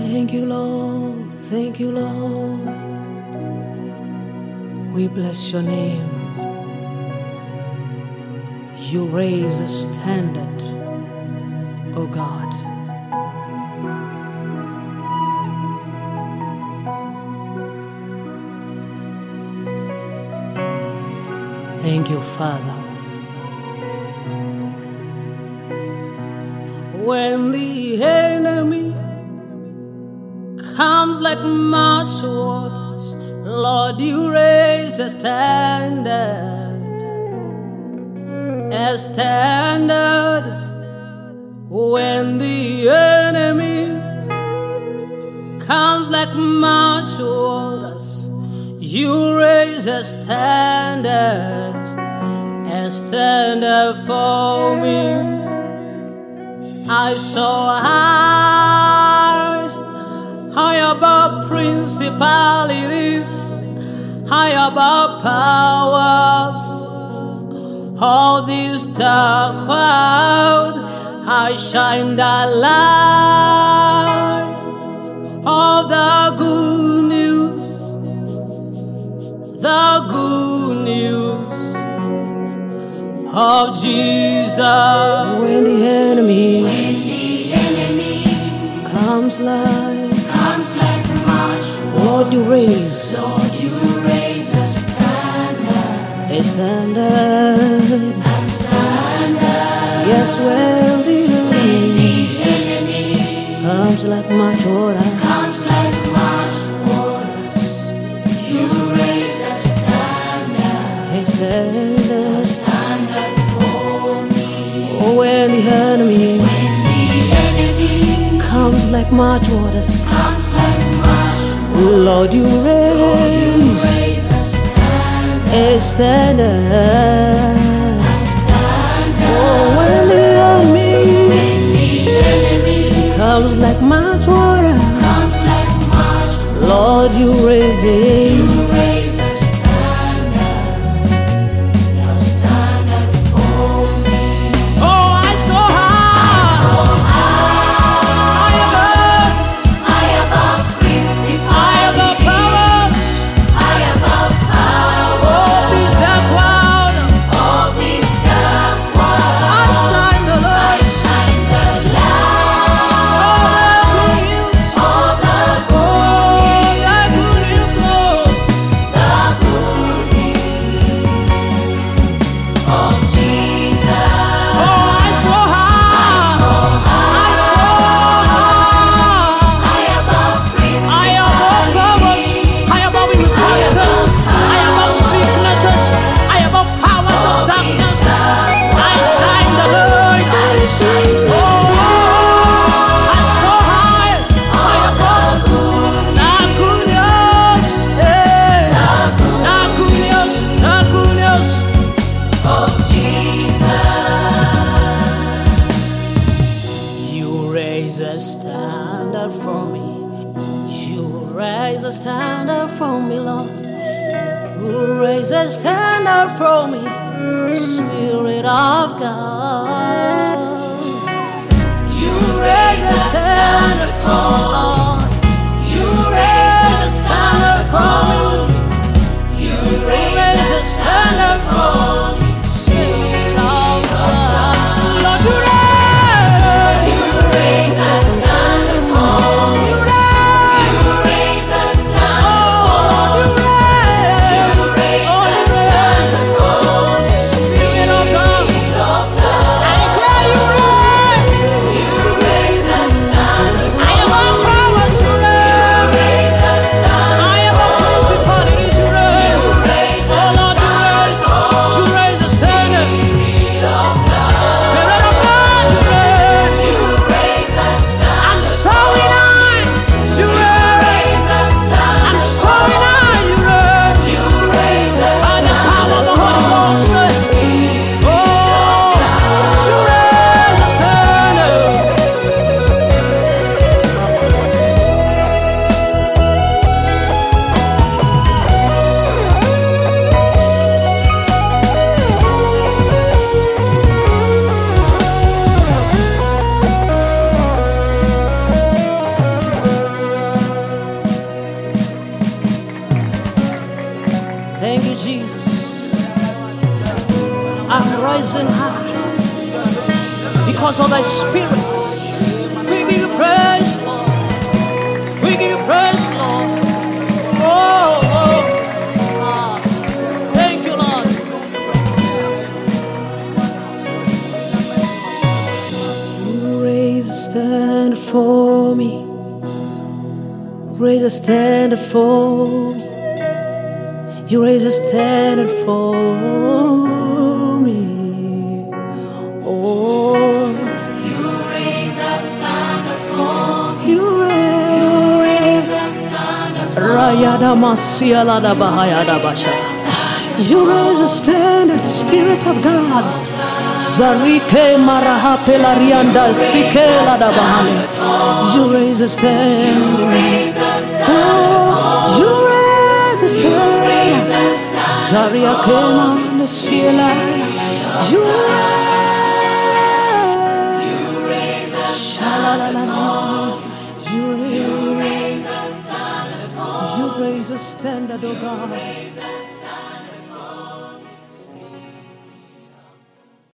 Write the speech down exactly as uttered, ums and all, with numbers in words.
Thank you, Lord. Thank you, Lord. We bless your name. You raise a standard, O God. Thank you, Father. When the enemy comes like much waters, Lord, you raise a standard, a standard. When the enemy comes like much waters, you raise a standard, a standard for me. I saw high, high above principalities, high above powers. All this dark cloud, I shine the light of the good news, the good news of Jesus. When the enemy, when the enemy comes like, comes like much water, Lord, you raise, Lord, you raise a standard, a standard, a standard. yes, when the When the enemy enemy comes like much water, comes like much waters, you raise a standard, a standard. standard for me. Oh, when the enemy When the enemy comes like much waters, comes like much Lord, you raise raise a standard, a standard. a standard. Oh, when the enemy When the enemy comes like much water, comes like much Lord, you raise raise a standard, a standard for me. Oh, I saw high, So high, high above, high above high above principalities, powers. high above power. Oh, this dark cloud, All these dark I walls, shine the I light. shine the light. All the good news, All the oh, the good news, Lord. the good news of Jesus. Oh, I saw high, So I saw high. high above I above powers, principalities, I above infirmities, I above sicknesses, I above powers of darkness. I shine the light. I shine the Oh, I so high, high above. The good news, eh, the good news, the good news. of Jesus. You raise a standard for me. You raise a standard for me, Lord. You raise a standard for me, Spirit of God. You raise a standard for me, Lord. You raise a standard for me. You raise a standard for me, Spirit of God. Lord, you raise. You raise a standard for me. You raise. You raise a standard Oh, Lord, you raise. You raise Oh, a you raise. standard for me. Spirit of God. Of God. I thy spirit. We give you praise, Lord. We give you praise, Lord. Oh, oh. Ah, thank you, Lord. You raise a standard for me. Raise a standard for me. You raise a standard for me. Oh, You raise a standard for me. you raise. Raise a standard for Rayada Masiala da Bahayada Bashata. You raise a standard, Spirit of God. Zarike Marahapela Rianda Sikela da Bahane. You raise a standard. Raise a standard Oh, you raise a standard. Zaria Kema Nasiela. You raise a Shalalala. You raise. raise a standard for You raise a standard, oh God. raise a